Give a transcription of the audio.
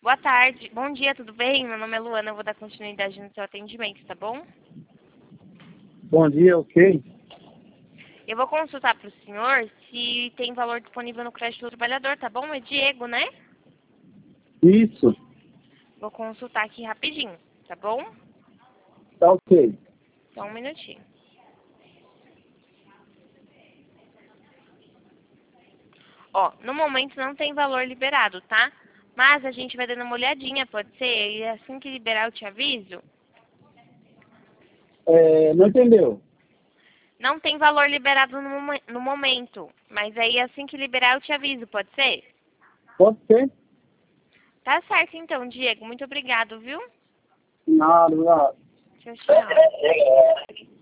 Boa tarde. Bom dia, tudo bem? Meu nome é Luana, eu vou dar continuidade no seu atendimento, tá bom? Bom dia, ok? Eu vou consultar para o senhor se tem valor disponível no crédito do trabalhador, tá bom? É Diego, né? Isso, Vou consultar aqui rapidinho, tá bom? tá ok. Só um minutinho. Ó, no momento não tem valor liberado, tá? Mas a gente vai dando uma olhadinha, pode ser? E assim que liberar eu te aviso. Não entendeu? Não tem valor liberado no momento, mas aí assim que liberar eu te aviso, pode ser? Pode ser? Tá certo então, Diego. Muito obrigado, viu? Nada, nada. Tchau, tchau.